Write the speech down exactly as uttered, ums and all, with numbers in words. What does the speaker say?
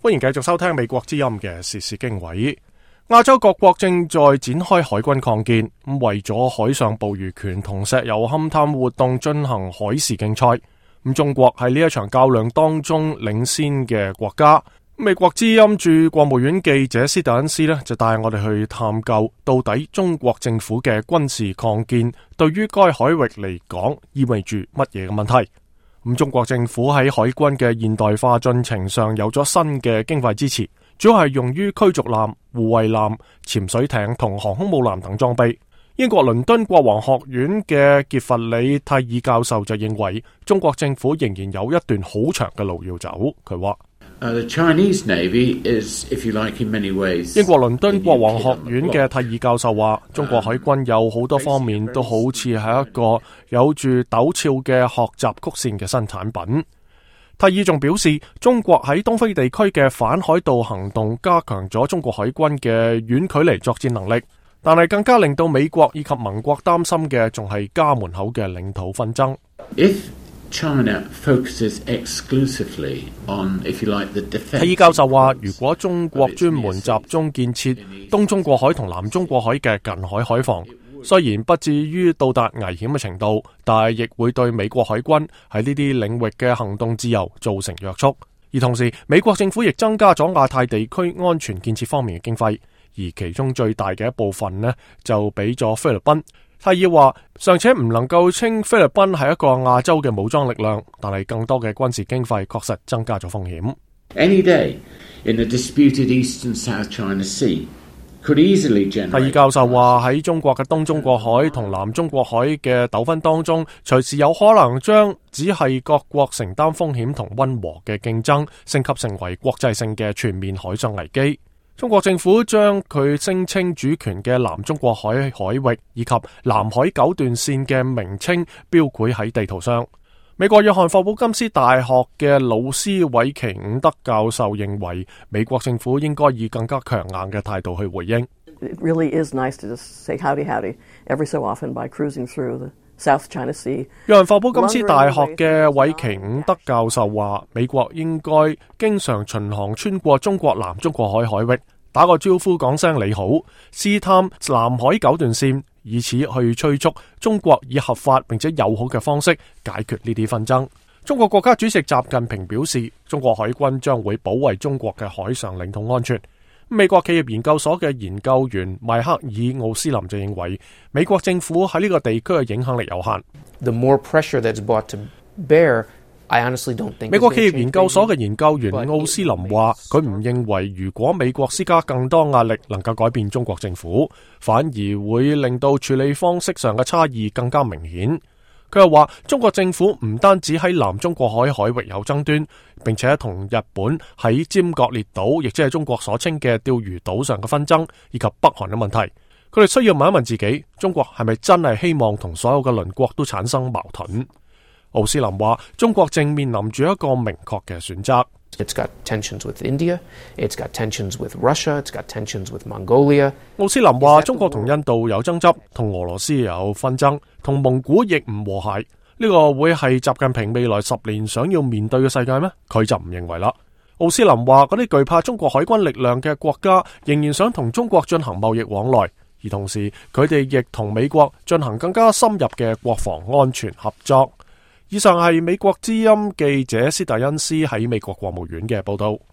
歡迎繼續收聽美國之音嘅時事經緯。亞洲各國正在展開海軍擴建，咁為咗海上捕魚權同石油勘探活動進行海事競賽。咁中國喺呢一場較量當中領先嘅國家。美國之音駐國務院記者斯特恩斯呢，就帶我哋去探究到底中國政府嘅軍事擴建對於該海域嚟講意味住乜嘢嘅問題。咁中國政府喺海軍嘅現代化進程上有咗新嘅經費支持，主要係用於驅逐艦、護衛艦、潛水艇同航空母艦等裝備。英國倫敦國王學院嘅傑弗里泰爾教授就認為，中國政府仍然有一段好長嘅路要走。佢話 Uh, the Chinese Navy is, if you like, in many ways. 英國倫敦國王學院嘅泰爾教授話，中國海軍有好多方面都好似係一個有住陡峭嘅學習曲線嘅新產品。泰爾仲表示，中國喺東非地區嘅反海盜行動加強咗中國海軍嘅遠距離作戰能力，但係更加令到美國以及盟國擔心嘅仲係家門口嘅領土紛爭。 If China focuses exclusively on, if you like, the defense. 泰爾教授話，如果中國專門集中建設東中國海同南中國海嘅近海海防，雖然不至於到達危險嘅程度，但係亦會對美國海軍喺呢啲領域嘅行動自由造成約束。而同時，美國政府亦增加咗亞太地區安全建設方面嘅經費，而其中最大嘅一部分呢，就俾咗菲律賓。泰爾話，尚且唔能夠稱菲律賓係一個亞洲嘅武裝力量，但係更多嘅軍事經費確實增加咗風險。 Any day in the disputed East and South China Sea could easily generate. 泰爾教授話，喺中國嘅東中國海同南中國海嘅糾紛當中，隨時有可能將只係各國承擔風險同溫和嘅競爭升級成為國際性嘅全面海上危機。中國政府將佢聲稱主權嘅南中國海海域以及南海九段線嘅名稱標繪喺地圖上。美國約翰霍普金斯大學嘅老師韋奇伍德教授認為，美國政府應該以更加強硬嘅態度去回應。 It really is nice to just say howdy howdy every so often by cruising through the South China Sea. 約翰霍普金斯大學嘅韋奇伍德教授話，美國應該經常巡航穿過中國南中國海海域，打個招呼講聲你好，試探南海九段線，以此去催促中國以合法並且友好嘅方式解決呢啲紛爭。中國國家主席習近平表示，中國海軍將會保衛中國嘅海上領土安全。美國企業研究所嘅研究員邁克爾奧斯林就認為，美國政府喺呢個地區嘅影響力有限。 The more pressure that's brought to bear, I honestly don't think. 美國企業研究所嘅研究員奧斯林話，佢唔認為如果美國施加更多壓力能夠改變中國政府，反而會令到處理方式上嘅差異更加明顯。佢又話，中國政府唔單止喺南中國海海域有爭端，並且同日本喺尖閣列島，亦即係中國所稱嘅釣魚島上嘅紛爭，以及北韓嘅問題。佢哋需要問一問自己，中國係咪真係希望同所有嘅鄰國都產生矛盾？奧斯林話，中國正面臨住一個明確嘅選擇。 It's got tensions with India, it's got tensions with Russia, it's got tensions with Mongolia. 奧斯林話，中國同印度有爭執，同俄羅斯有紛爭，同蒙古亦唔和諧。呢個會係習近平未來十年想要面對嘅世界咩？佢就唔認為啦。奧斯林話，嗰啲懼怕中國海軍力量嘅國家仍然想同中國進行貿易往來，而同時佢哋亦同美國進行更加深入嘅國防安全合作。以上係美國之音記者斯特恩斯喺美國國務院嘅報道。